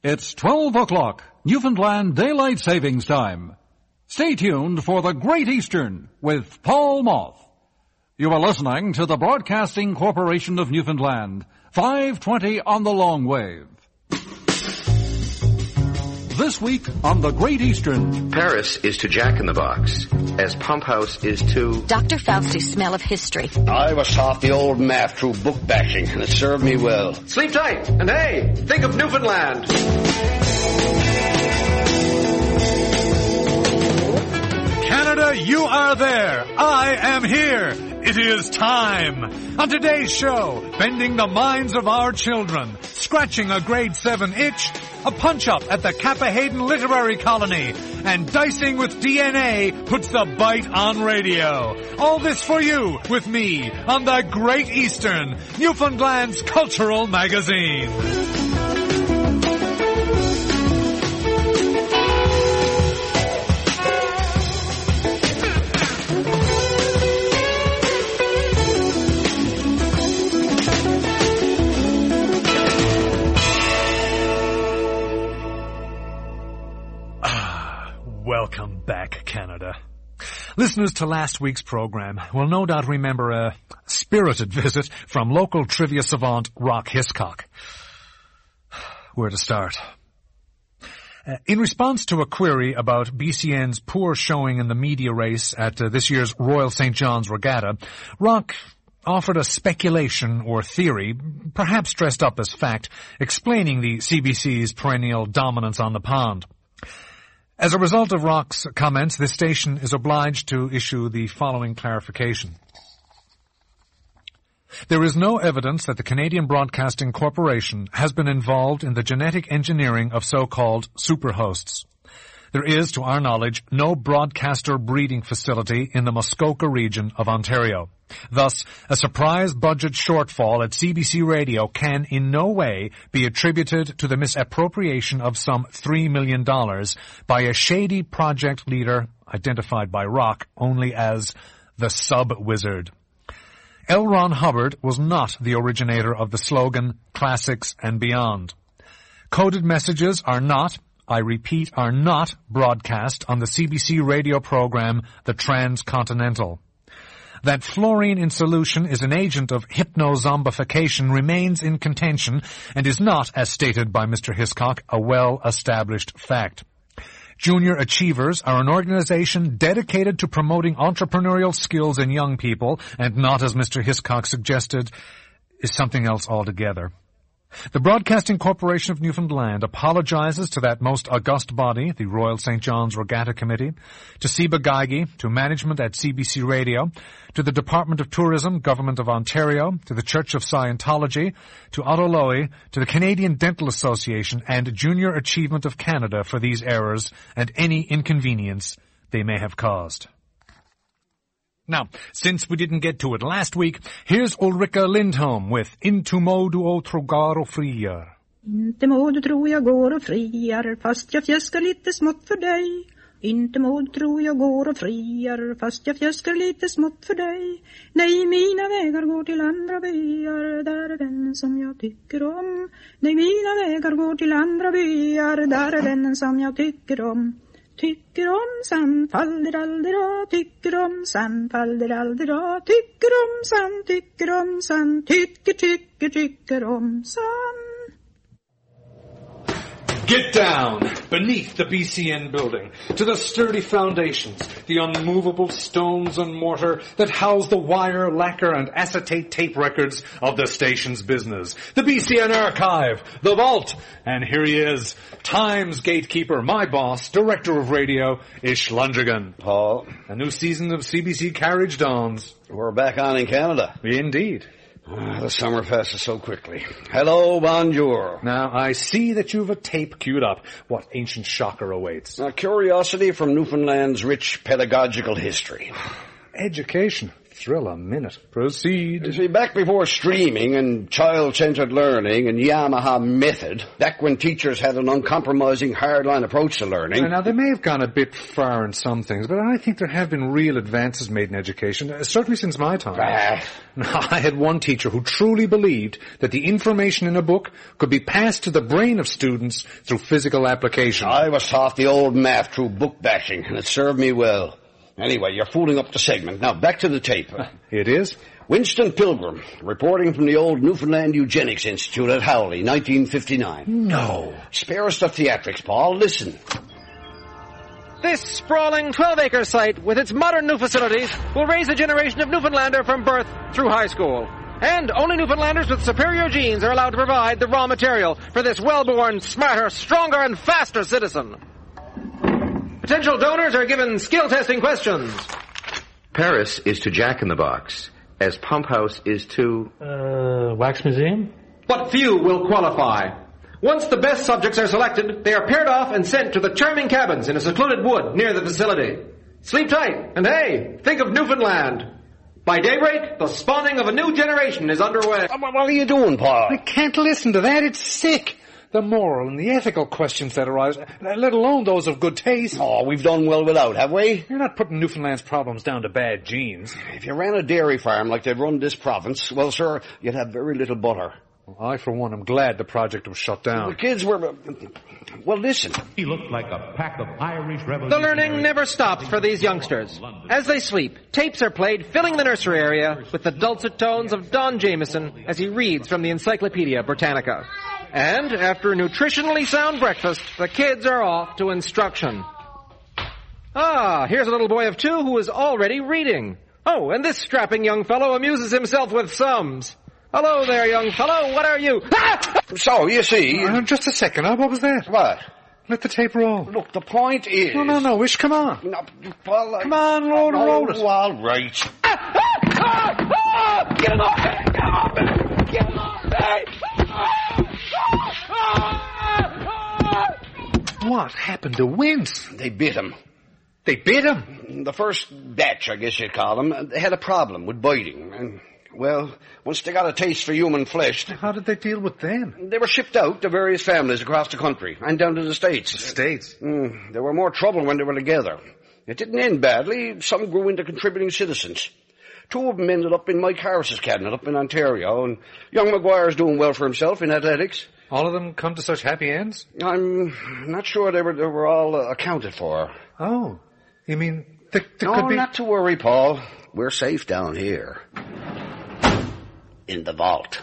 It's 12 o'clock, Newfoundland Daylight Savings Time. Stay tuned for the Great Eastern with Paul Moth. You are listening to the Broadcasting Corporation of Newfoundland, 520 on the long wave. This week on the Great Eastern. Paris is to Jack in the Box as Pump House is to Dr. Fausti's smell of history. I was taught the old math through book bashing, and it served me well. Sleep tight, and hey, think of Newfoundland. Canada, you are there. I am here. It is time. On today's show, bending the minds of our children, scratching a grade 7 itch, a punch-up at the Kappa Hayden Literary Colony, and Dicing with DNA puts the bite on radio. All this for you with me on the Great Eastern, Newfoundland's cultural magazine. Welcome back, Canada. Listeners to last week's program will no doubt remember a spirited visit from local trivia savant Rock Hiscock. Where to start? In response to a query about BCN's poor showing in the media race at this year's Royal St. John's Regatta, Rock offered a speculation or theory, perhaps dressed up as fact, explaining the CBC's perennial dominance on the pond. As a result of Rock's comments, this station is obliged to issue the following clarification. There is no evidence that the Canadian Broadcasting Corporation has been involved in the genetic engineering of so-called superhosts. There is, to our knowledge, no broadcaster breeding facility in the Muskoka region of Ontario. Thus, a surprise budget shortfall at CBC Radio can in no way be attributed to the misappropriation of some $3 million by a shady project leader identified by Rock only as the Sub-Wizard. L. Ron Hubbard was not the originator of the slogan, Classics and Beyond. Coded messages are not, I repeat, are not broadcast on the CBC radio program, The Transcontinental. That fluorine in solution is an agent of hypnozombification remains in contention and is not, as stated by Mr. Hiscock, a well-established fact. Junior Achievers are an organization dedicated to promoting entrepreneurial skills in young people, and not, as Mr. Hiscock suggested, is something else altogether. The Broadcasting Corporation of Newfoundland apologizes to that most august body, the Royal St. John's Regatta Committee, to Seba Geigy, to management at CBC Radio, to the Department of Tourism, Government of Ontario, to the Church of Scientology, to Otto Lowy, to the Canadian Dental Association, and Junior Achievement of Canada for these errors and any inconvenience they may have caused. Now, since we didn't get to it last week, here's Ulrika Lindholm with Inte må du otrogar och friar. Inte må du tro jag går och friar, fast jag fjäskar lite smått för dig. Inte må du tro jag går och friar, fast jag fjäskar lite smått för dig. Nej, mina vägar går till andra byar, där är vännen som jag tycker om. Nej, mina vägar går till andra byar, där är vännen som jag tycker om. Tycker om san, falderaldera, tycker om san, falderaldera, tycker om san, tycker om san. Get down beneath the BCN building to the sturdy foundations, the unmovable stones and mortar that house the wire, lacquer, and acetate tape records of the station's business. The BCN archive, the vault, and here he is, Times gatekeeper, my boss, director of radio, Ish Lundrigan. Paul. A new season of CBC Carriage dawns. We're back on in Canada. Indeed. The summer passes so quickly. Hello, bonjour. Now, I see that you've a tape queued up. What ancient shocker awaits? A curiosity from Newfoundland's rich pedagogical history. Education. Thrill a minute. Proceed. You see, back before streaming and child-centered learning and Yamaha method, back when teachers had an uncompromising hardline approach to learning... Now, they may have gone a bit far in some things, but I think there have been real advances made in education, certainly since my time. I had one teacher who truly believed that the information in a book could be passed to the brain of students through physical application. I was taught the old math through book bashing, and it served me well. Anyway, you're fooling up the segment. Now, back to the tape. It is? Winston Pilgrim, reporting from the old Newfoundland Eugenics Institute at Howley, 1959. No. Spare us the theatrics, Paul. Listen. This sprawling 12-acre site, with its modern new facilities, will raise a generation of Newfoundlander from birth through high school. And only Newfoundlanders with superior genes are allowed to provide the raw material for this well-born, smarter, stronger, and faster citizen. Potential donors are given skill-testing questions. Paris is to Jack in the Box as Pump House is to... Wax Museum? But few will qualify. Once the best subjects are selected, they are paired off and sent to the charming cabins in a secluded wood near the facility. Sleep tight, and hey, think of Newfoundland. By daybreak, the spawning of a new generation is underway. What are you doing, Paul? I can't listen to that. It's sick. The moral and the ethical questions that arise, let alone those of good taste. Oh, we've done well without, have we? You're not putting Newfoundland's problems down to bad genes. If you ran a dairy farm like they've run this province, well, sir, you'd have very little butter. Well, I, for one, am glad the project was shut down. The kids were... Well, listen. He looked like a pack of Irish revolutionaries. The learning never stops for these youngsters. As they sleep, tapes are played filling the nursery area with the dulcet tones of Don Jameson as he reads from the Encyclopedia Britannica. And after a nutritionally sound breakfast, the kids are off to instruction. Ah, here's a little boy of 2 who is already reading. Oh, and this strapping young fellow amuses himself with sums. Hello there, young fellow. What are you? Ah! So, you see... Just a second. What was that? What? Let the tape roll. Look, the point is... No, Wish, come on. No, Paul, come on, load it. Oh, all right. Get him off me! Get him off me! Get him off me! What happened to Wince? They bit him. They bit him? The first batch, I guess you'd call them, they had a problem with biting. And, well, once they got a taste for human flesh... How did they deal with them? They were shipped out to various families across the country and down to the States. The States? There were more trouble when they were together. It didn't end badly. Some grew into contributing citizens. 2 of them ended up in Mike Harris's cabinet up in Ontario, and young McGuire's doing well for himself in athletics. All of them come to such happy ends? I'm not sure they were all accounted for. Oh, you mean there no, could be... not to worry, Paul. We're safe down here. In the vault.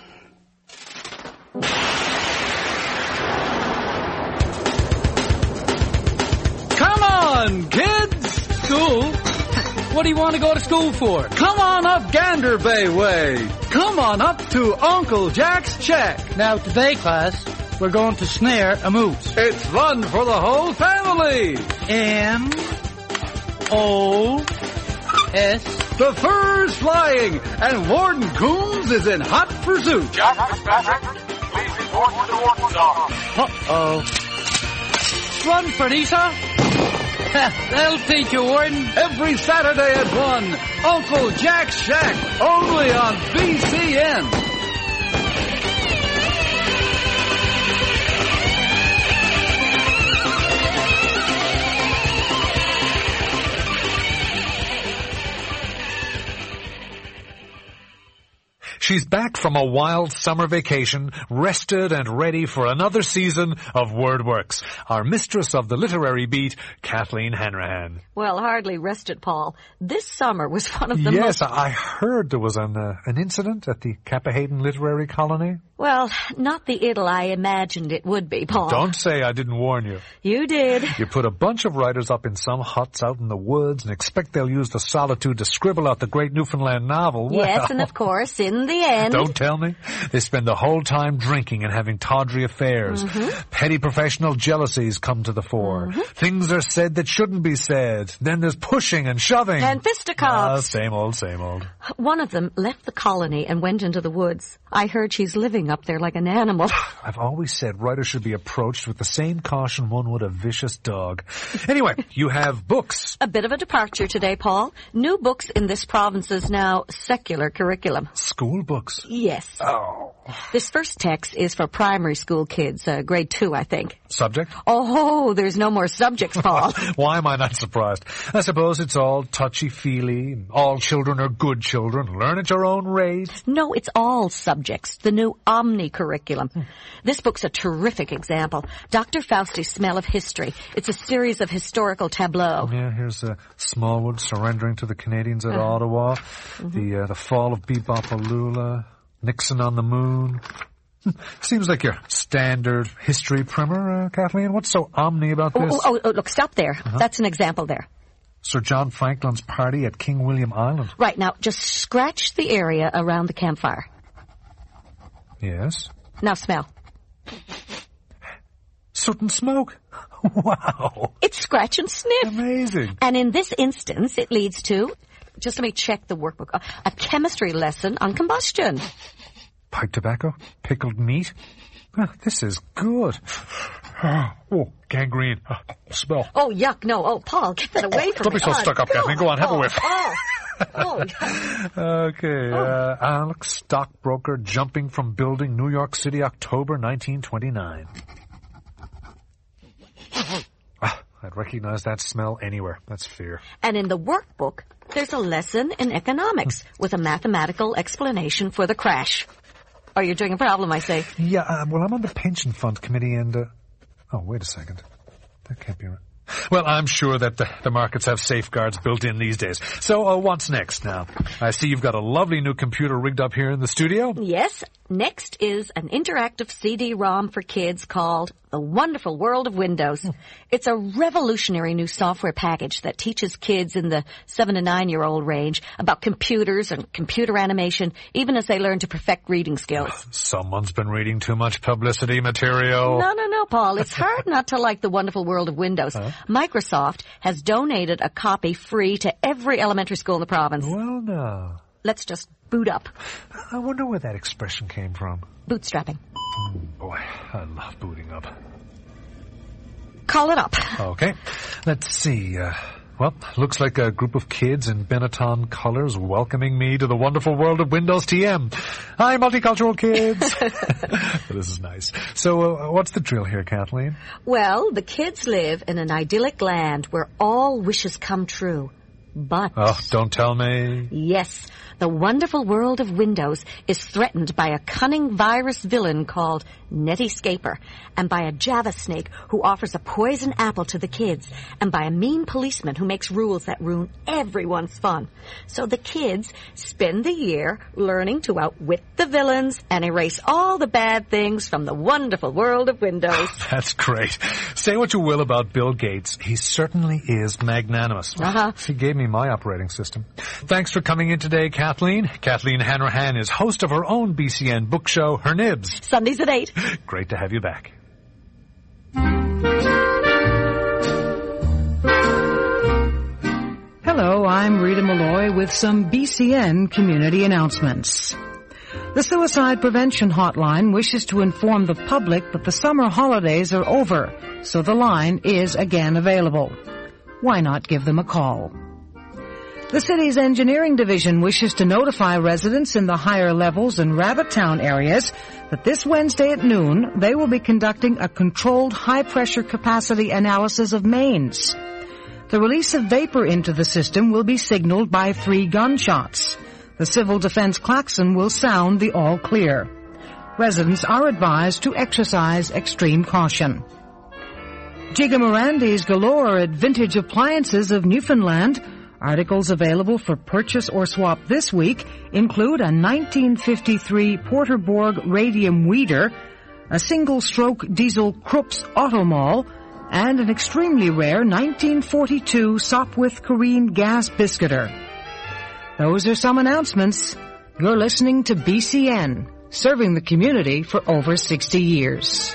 Come on, kids! School? What do you want to go to school for? Come on up Gander Bay way. Come on up to Uncle Jack's shack. Now today, class, we're going to snare a moose. It's fun for the whole family. M-O-S. The fur's flying, and Warden Coombs is in hot pursuit. Jack Fitzpatrick, please report to the warden's office. Uh-oh. Run, Fredisa. That'll teach you, Warden. Every Saturday at 1, Uncle Jack's Shack, only on BCN. She's back from a wild summer vacation, rested and ready for another season of WordWorks. Our mistress of the literary beat, Kathleen Hanrahan. Well, hardly rested, Paul. This summer was one of the Yes, I heard there was an incident at the Cappahayden Literary Colony. Well, not the idyll I imagined it would be, Paul. Don't say I didn't warn you. You did. You put a bunch of writers up in some huts out in the woods and expect they'll use the solitude to scribble out the great Newfoundland novel. Yes, well, and of course, in the end... Don't tell me. They spend the whole time drinking and having tawdry affairs. Mm-hmm. Petty professional jealousies come to the fore. Mm-hmm. Things are said that shouldn't be said. Then there's pushing and shoving. And fisticuffs. Same old, same old. One of them left the colony and went into the woods. I heard she's living jumping up there like an animal. I've always said writers should be approached with the same caution one would a vicious dog. Anyway, you have books. A bit of a departure today, Paul. New books in this province's now secular curriculum. School books? Yes. Oh. This first text is for primary school kids, grade 2, I think. Subject? Oh, there's no more subjects, Paul. Why am I not surprised? I suppose it's all touchy-feely. All children are good children. Learn at your own rate. No, it's all subjects. The new Omni curriculum. This book's a terrific example. Dr. Fausti's Smell of History. It's a series of historical tableaux. Yeah, here's Smallwood surrendering to the Canadians at Ottawa. The fall of Bebopalula. Nixon on the moon. Seems like your standard history primer, Kathleen. What's so omni about this? Oh, look, stop there. That's an example there. Sir John Franklin's party at King William Island. Right, now, just scratch the area around the campfire. Yes. Now smell. Soot and smoke. Wow. It's scratch and sniff. Amazing. And in this instance, it leads to, just let me check the workbook, a chemistry lesson on combustion. Pipe tobacco? Pickled meat? This is good. Oh, gangrene. Smell. Oh, yuck, no. Oh, Paul, get that away from me. Don't be so stuck up, Kathleen. Go on, have a whiff. Oh. Okay, Alex, stockbroker, jumping from building, New York City, October 1929. I'd recognize that smell anywhere. That's fear. And in the workbook, there's a lesson in economics with a mathematical explanation for the crash. Oh, you're doing a problem, I say. Yeah, well, I'm on the pension fund committee and, oh, wait a second. That can't be right. Well, I'm sure that the markets have safeguards built in these days. So, what's next now? I see you've got a lovely new computer rigged up here in the studio. Yes. Next is an interactive CD-ROM for kids called The Wonderful World of Windows. It's a revolutionary new software package that teaches kids in the 7 to 9-year-old range about computers and computer animation, even as they learn to perfect reading skills. Someone's been reading too much publicity material. No, Paul. It's hard not to like The Wonderful World of Windows. Microsoft has donated a copy free to every elementary school in the province. Well, no. Let's just boot up. I wonder where that expression came from. Bootstrapping. Boy, I love booting up. Call it up. Okay. Let's see. Well, looks like a group of kids in Benetton colors welcoming me to the wonderful world of Windows TM. Hi, multicultural kids. This is nice. So, what's the drill here, Kathleen? Well, the kids live in an idyllic land where all wishes come true. But... Oh, don't tell me. Yes. The wonderful world of Windows is threatened by a cunning virus villain called Netscaper, and by a Java snake who offers a poison apple to the kids, and by a mean policeman who makes rules that ruin everyone's fun. So the kids spend the year learning to outwit the villains and erase all the bad things from the wonderful world of Windows. That's great. Say what you will about Bill Gates. He certainly is magnanimous. He gave me my operating system. Thanks for coming in today, Kathleen. Kathleen Hanrahan is host of her own BCN book show, Her Nibs. Sundays at 8. Great to have you back. Hello, I'm Rita Malloy with some BCN community announcements. The Suicide Prevention Hotline wishes to inform the public that the summer holidays are over, so the line is again available. Why not give them a call? The city's engineering division wishes to notify residents in the higher levels and Rabbittown areas that this Wednesday at noon they will be conducting a controlled high-pressure capacity analysis of mains. The release of vapor into the system will be signaled by 3 gunshots. The civil defense klaxon will sound the all clear. Residents are advised to exercise extreme caution. Gigamorandi's galore at Vintage Appliances of Newfoundland. Articles available for purchase or swap this week include a 1953 Porterborg radium weeder, a single-stroke diesel Krups Automall, and an extremely rare 1942 Sopwith Careen gas biscuiter. Those are some announcements. You're listening to BCN, serving the community for over 60 years.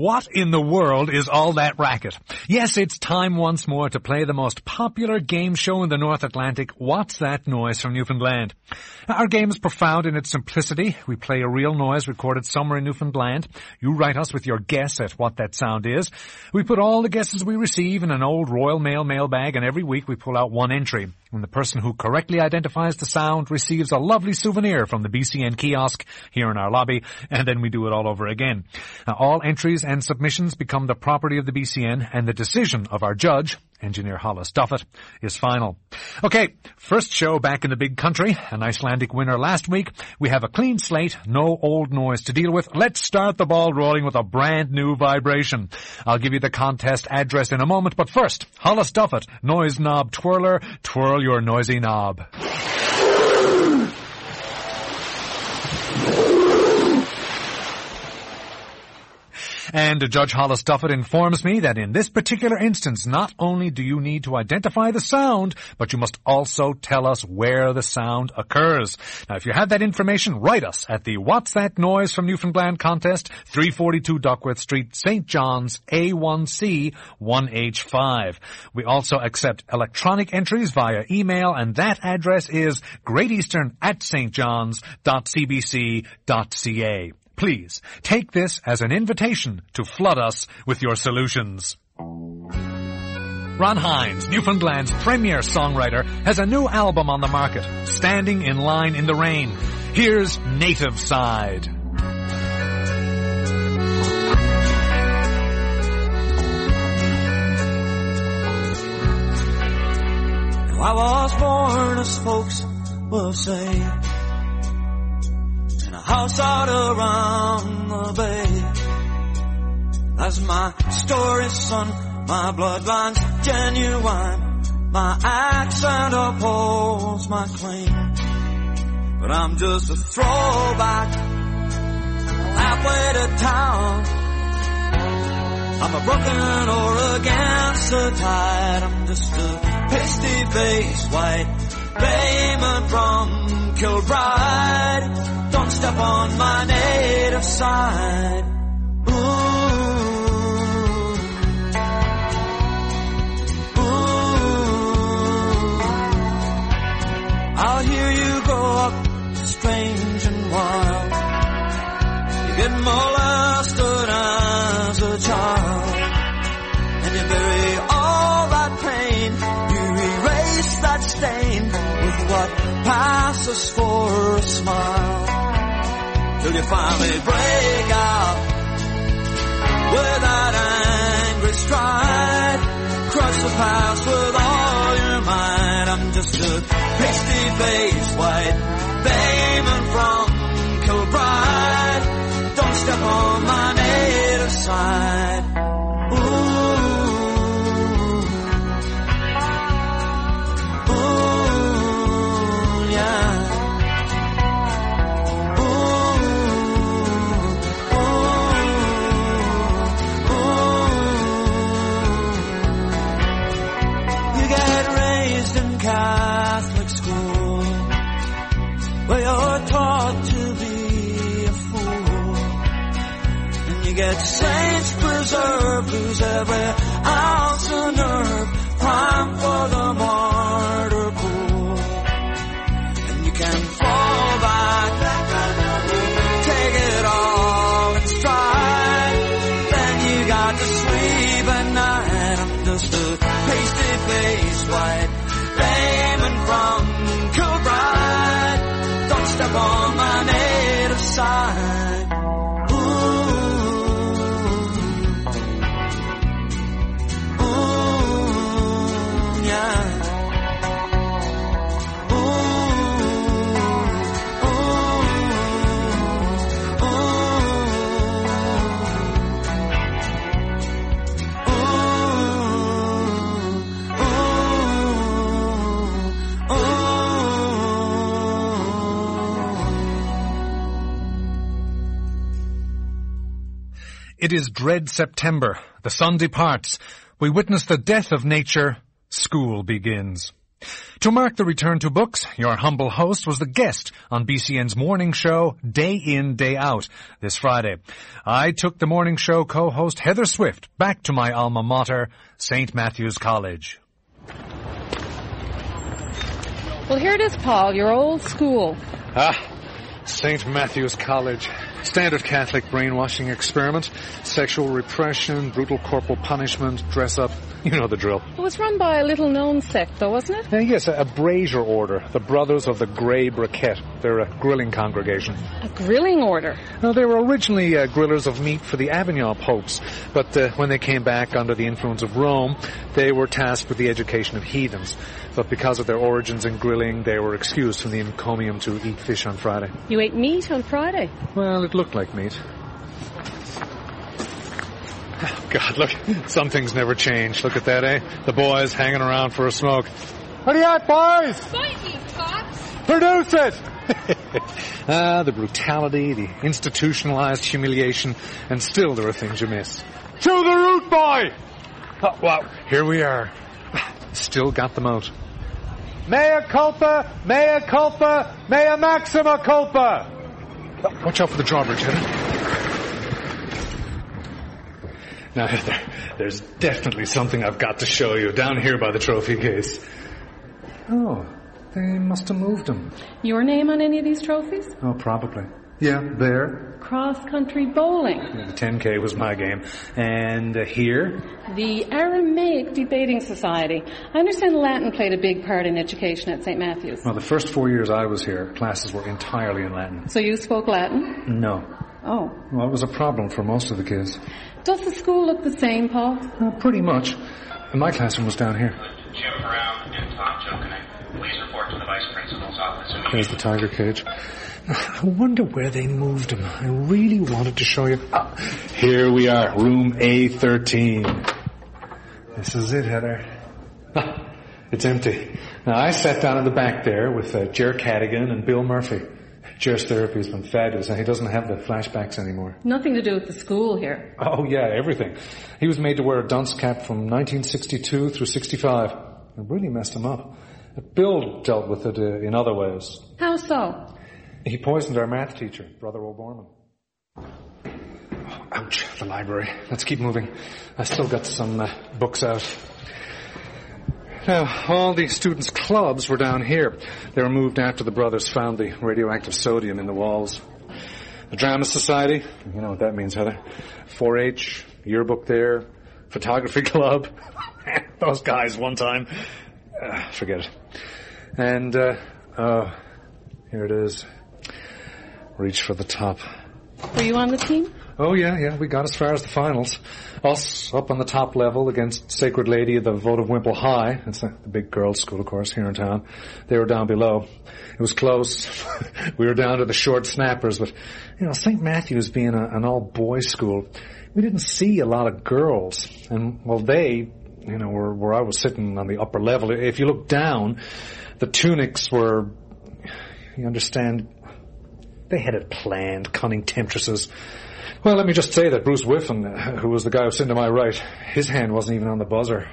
what in the world is all that racket? Yes, it's time once more to play the most popular game show in the North Atlantic, What's That Noise from Newfoundland. Our game is profound in its simplicity. We play a real noise recorded somewhere in Newfoundland. You write us with your guess at what that sound is. We put all the guesses we receive in an old Royal Mail mailbag, and every week we pull out one entry. And the person who correctly identifies the sound receives a lovely souvenir from the BCN kiosk here in our lobby, and then we do it all over again. Now, all entries and submissions become the property of the BCN, and the decision of our judge, Engineer Hollis Duffett, is final. Okay, first show back in the big country, an Icelandic winner last week. We have a clean slate, no old noise to deal with. Let's start the ball rolling with a brand new vibration. I'll give you the contest address in a moment, but first, Hollis Duffett, noise knob twirler, twirl your noisy knob. And Judge Hollis Duffett informs me that in this particular instance, not only do you need to identify the sound, but you must also tell us where the sound occurs. Now, if you have that information, write us at the What's That Noise from Newfoundland contest, 342 Duckworth Street, St. John's, A1C 1H5. We also accept electronic entries via email, and that address is greateastern@stjohns.cbc.ca. Please, take this as an invitation to flood us with your solutions. Ron Hines, Newfoundland's premier songwriter, has a new album on the market, Standing in Line in the Rain. Here's Native Side. I was born, as folks will say, house out around the bay. That's my story, son, my bloodline's genuine, my accent upholds my claim. But I'm just a throwback, halfway to town. I'm a broken or against the tide. I'm just a pasty-faced white bayman from Kilbride. Don't step on my native side. Ooh, ooh. I'll hear you grow up strange and wild. You get molested as a child, and you bury all that pain. You erase that stain with what passes for a smile. Till you finally break out with that angry stride. Crush the past with all your might. I'm just a pasty-faced white bayman from Kilbride. Don't step on my native side. Ooh, ooh, yeah. Catholic school, where you're taught to be a fool, and you get saints preserved, lose every ounce of nerve, prime for the martyr pool, and you can fall back, take it all in stride, then you got to sleep at night. I'm just a pasty-faced white bayman from Kilbride. Don't step on my native side. Ooh, ooh, yeah. Ooh, ooh, It is dread September. The sun departs. We witness the death of nature. School begins. To mark the return to books, your humble host was the guest on BCN's morning show, Day In, Day Out, this Friday. I took the morning show co-host Heather Swift back to my alma mater, St. Matthew's College. Well, here it is, Paul, your old school. St. Matthew's College. Standard Catholic brainwashing experiment. Sexual repression, brutal corporal punishment, dress up. You know the drill. It was run by a little-known sect, though, wasn't it? Yes, a brazier order. The Brothers of the Grey Briquette. They're a grilling congregation. A grilling order? No, they were originally grillers of meat for the Avignon popes. But when they came back under the influence of Rome, they were tasked with the education of heathens. But because of their origins in grilling, they were excused from the encomium to eat fish on Friday. You ate meat on Friday? Well, it looked like meat. Oh, God, look, some things never change. Look at that, eh? The boys hanging around for a smoke. What are you at, boys? Fight me, Fox! Produce it! The brutality, the institutionalized humiliation, and still there are things you miss. To the root, boy! Oh, well, here we are. Still got them out. Mea culpa, mea culpa, mea maxima culpa! Oh, watch out for the drawbridge, Heather. Now, Heather, there's definitely something I've got to show you down here by the trophy case. Oh, they must have moved them. Your name on any of these trophies? Oh, probably. Yeah, there. Cross-country bowling. Yeah, the 10K was my game. And here? The Aramaic Debating Society. I understand Latin played a big part in education at St. Matthew's. Well, the first 4 years I was here, classes were entirely in Latin. So you spoke Latin? No. Oh. Well, it was a problem for most of the kids. Does the school look the same, Paul? Pretty much. And my classroom was down here. Jim Brown and Tom Jokinek. Please report to the Vice Principal's office. There's the tiger cage. I wonder where they moved him. I really wanted to show you. Here we are, room A13. This is it, Heather. It's empty. Now, I sat down in the back there with Jer Cadigan and Bill Murphy. Jer's therapy has been fabulous, and he doesn't have the flashbacks anymore. Nothing to do with the school here. Oh, yeah, everything. He was made to wear a dunce cap from 1962 through 65. It really messed him up. Bill dealt with it in other ways. How so? He poisoned our math teacher, Brother O'Borman. Oh, ouch, the library. Let's keep moving. I still got some books out. Now, all the students' clubs were down here. They were moved after the brothers found the radioactive sodium in the walls. The Drama Society, you know what that means, Heather. 4-H, yearbook there, photography club. Those guys one time. Forget it. And, here it is. Reach for the top. Were you on the team? Oh, yeah, we got as far as the finals. Us up on the top level against Sacred Lady of the Vote of Wimple High. That's the big girls' school, of course, here in town. They were down below. It was close. We were down to the short snappers, but, you know, St. Matthew's being an all-boys school, we didn't see a lot of girls. And, well, they, you know, where I was sitting on the upper level, if you look down, the tunics were, you understand, they had it planned, cunning temptresses. Well, let me just say that Bruce Whiffen, who was the guy who was sitting to my right, his hand wasn't even on the buzzer.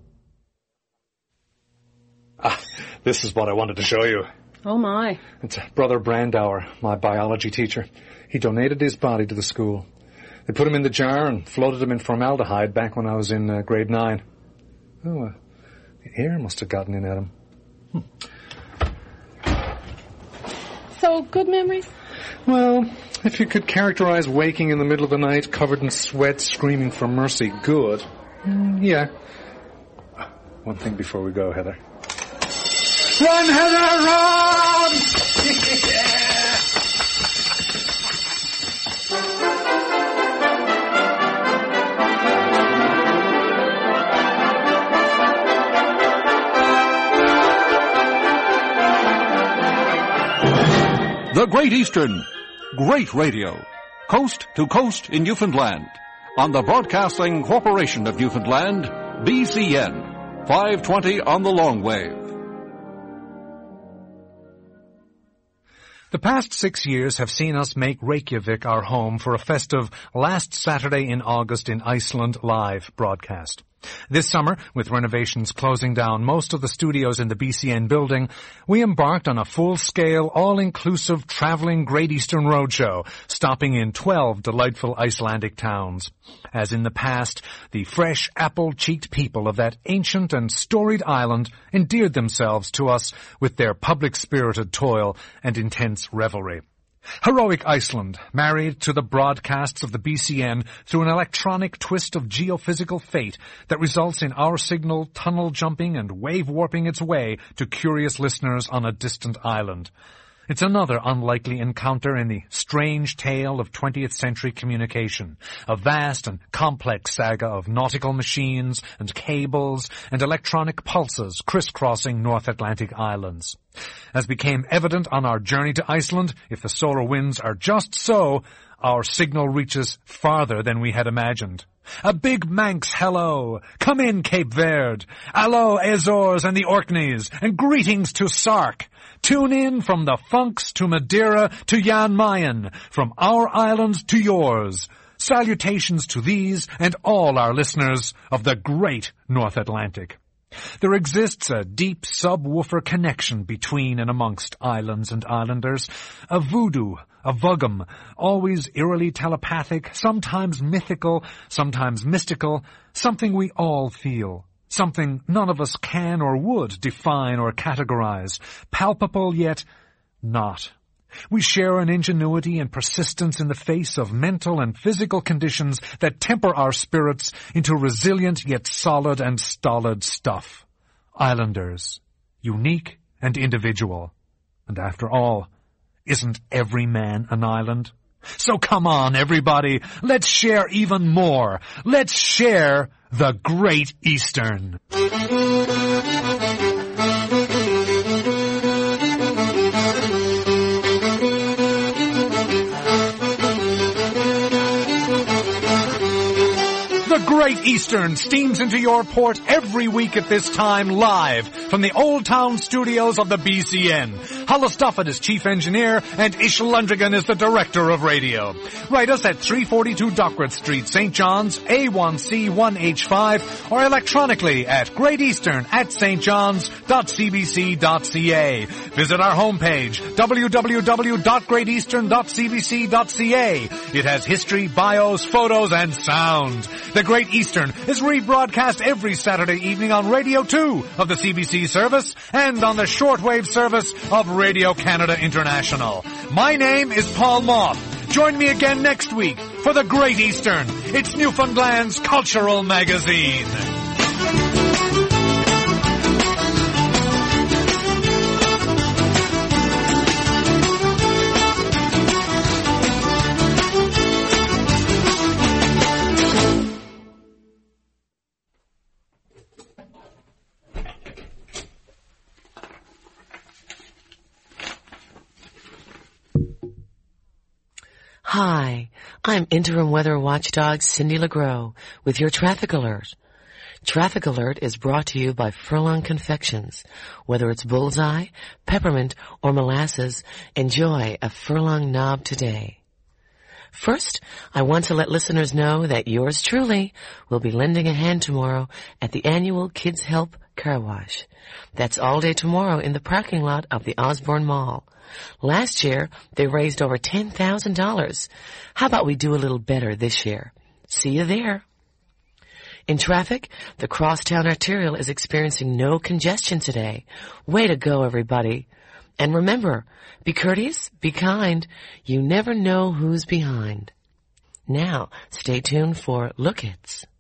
This is what I wanted to show you. Oh, my. It's Brother Brandauer, my biology teacher. He donated his body to the school. They put him in the jar and floated him in formaldehyde back when I was in grade 9. Oh, the air must have gotten in at him. So, good memories? Well, if you could characterize waking in the middle of the night, covered in sweat, screaming for mercy, good. Yeah. One thing before we go, Heather. Run, Heather, run! The Great Eastern. Great radio. Coast to coast in Newfoundland. On the Broadcasting Corporation of Newfoundland, BCN. 520 on the long wave. The past 6 years have seen us make Reykjavik our home for a festive Last Saturday in August in Iceland live broadcast. This summer, with renovations closing down most of the studios in the BCN building, we embarked on a full-scale, all-inclusive traveling Great Eastern Roadshow, stopping in 12 delightful Icelandic towns. As in the past, the fresh, apple-cheeked people of that ancient and storied island endeared themselves to us with their public-spirited toil and intense revelry. Heroic Iceland, married to the broadcasts of the BCN through an electronic twist of geophysical fate that results in our signal tunnel jumping and wave warping its way to curious listeners on a distant island. It's another unlikely encounter in the strange tale of 20th century communication, a vast and complex saga of nautical machines and cables and electronic pulses crisscrossing North Atlantic islands. As became evident on our journey to Iceland, if the solar winds are just so, our signal reaches farther than we had imagined. A big Manx hello! Come in, Cape Verde! Allo, Azores and the Orkneys, and greetings to Sark! Tune in from the Funks to Madeira to Jan Mayen, from our island to yours. Salutations to these and all our listeners of the great North Atlantic. There exists a deep subwoofer connection between and amongst islands and islanders, a voodoo, a vugum, always eerily telepathic, sometimes mythical, sometimes mystical, something we all feel. Something none of us can or would define or categorize, palpable yet not. We share an ingenuity and persistence in the face of mental and physical conditions that temper our spirits into resilient yet solid and stolid stuff. Islanders, unique and individual. And after all, isn't every man an island? So come on, everybody, let's share even more. Let's share the Great Eastern. The Great Eastern steams into your port every week at this time live from the Old Town studios of the BCN. Hollis Duffett is chief engineer and Ish Lundrigan is the director of radio. Write us at 342 Dockwrath Street, St. John's, A1C1H5 or electronically at greateastern@stjohns.cbc.ca. Visit our homepage, www.greateastern.cbc.ca. It has history, bios, photos, and sound. The Great Eastern is rebroadcast every Saturday evening on Radio 2 of the CBC service and on the shortwave service of Radio Canada International. My name is Paul Moth. Join me again next week for The Great Eastern. It's Newfoundland's cultural magazine. Hi, I'm interim weather watchdog Cindy LeGros with your traffic alert. Traffic alert is brought to you by Furlong Confections. Whether it's bullseye, peppermint, or molasses, enjoy a Furlong knob today. First, I want to let listeners know that yours truly will be lending a hand tomorrow at the annual Kids Help Car Wash. That's all day tomorrow in the parking lot of the Osborne Mall. Last year, they raised over $10,000. How about we do a little better this year? See you there. In traffic, the Crosstown Arterial is experiencing no congestion today. Way to go, everybody. And remember, be courteous, be kind. You never know who's behind. Now, stay tuned for Look It's.